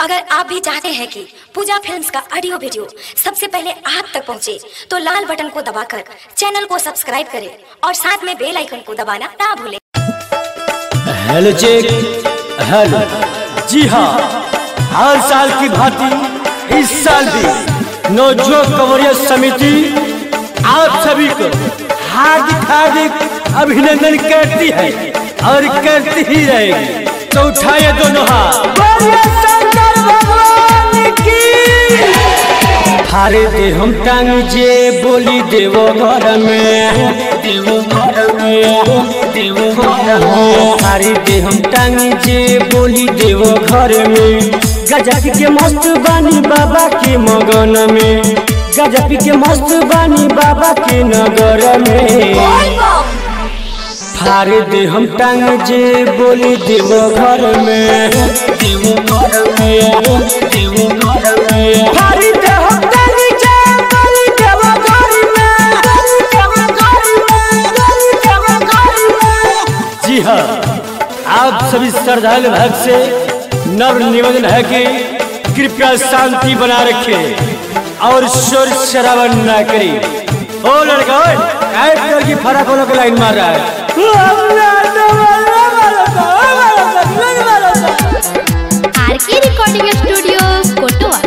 अगर आप भी चाहते हैं कि पूजा फिल्म्स का ऑडियो वीडियो सबसे पहले आप तक पहुंचे, तो लाल बटन को दबाकर चैनल को सब्सक्राइब करें और साथ में बेल आइकन को दबाना ना भूलें। Hello check hello. जी हाँ, हर साल की भांति इस साल भी नवजोत कंवरिया समिति आप सभी को हार्दिक हार्दिक अभिनंदन करती है और करती ही रहेगी। तो उठाइए दोनों हाथ, बोलिए शंकर भगवान की। हारे दे हम टांग जे बोली देवो घर में, देवो घर में, देवो घर में। हारे दे हम टांग जे बोली देवो घर में। गजब के मस्त बानी बाबा के मगन में, गजब के मस्त बानी बाबा के नगर में। फार दे हम टांग जे बोली देवो घर में, देवो घर में, देवो घर में। फार दे हम टांग जे बोली देवो घर में, देवो घर में, देवो घर में। जी हाँ, आप सभी श्रद्धालु भक्त से नव निवेदन है कि कृपया शांति बना रखे और शोर शराबा न करे। ओ लड़का की फराक वालों की लाइन मार रहा है। RK recording studio Kotwa.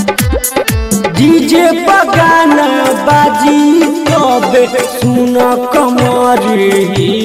DJ पगाना बाजी तबे सुन कमरी,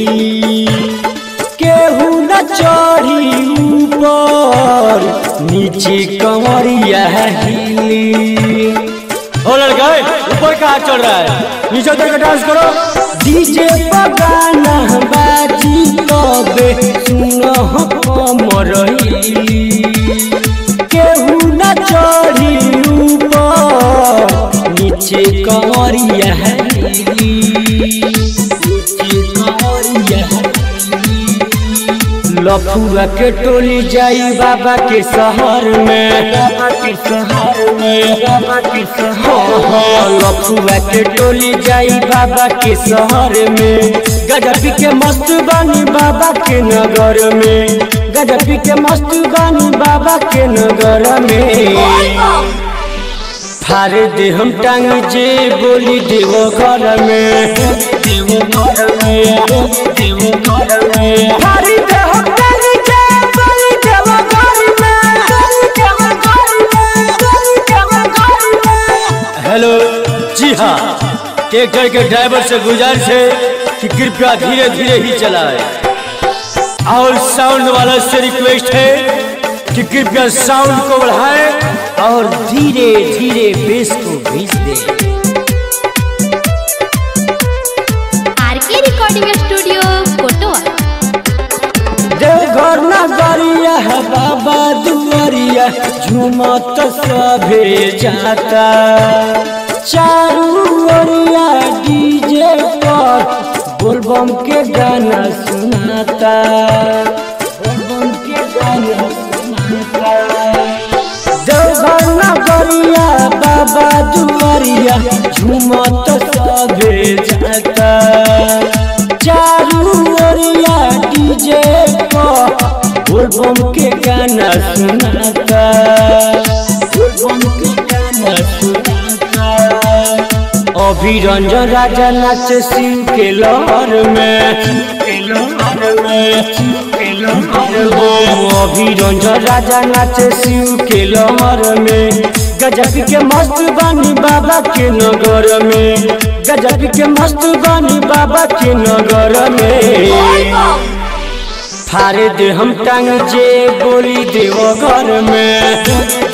केहू न चढ़ी ऊपर नीचे कमरिया हिली। ओ लड़का ऊपर कहाँ चढ़ रहा है, नीचे उतर के डांस करो। डीजे पगाना बाजी तबे सुन कमरी, केहू न चढ़ी ऊपर नीचे कमरिया हिली, नीचे कमरिया हिली। लफुआ के टोली जाई बाबा के शहर में, बाबा के शहर में, बाबा के शहर। लफुआ के टोली जाई बाबा के शहर में। गजब के मस्त बानी बाबा के नगर में, गजब के मस्त बानी बाबा के नगर में। फार दे हम टांग जे बोली देवो घर में, देवो घर में, देवो घर में। फार दे हम टांग जे बोली देवो घर में, देवो घर में, देवो घर में। हेलो, जी हाँ, ट्रैक्टर के ड्राइवर से गुजारिश है कि कृपया धीरे धीरे ही चलाए और साउंड वाला से रिक्वेस्ट है कि कृपया साउंड को बढ़ाए और धीरे धीरे बेस को भेज दे। आरके रिकॉर्डिंग स्टूडियो कोटवा। देवघर नगरिया है बाबा दुआरिया, झूमत सभे जाता। चारू ओरिया डीजे पर बोलबम के गाना सुनाता, बोलबम के गाना सुनाता। देवघर नगरिया बाबा दुआरिया, झूमत सभे जाता। चारू ओरिया डीजे पर बोलबम के गाना सुनाता, बोलबम के गाना सुनाता। अभिरंजन राजा नाच शिव के लहर में, अभिरंजन राजा नाच शिव के लहर में। गजब के मस्त बानी बाबा के नगर में, गजब के मस्त बानी बाबा के नगर में। फार दे हम टांग जे बोली देवो घर में।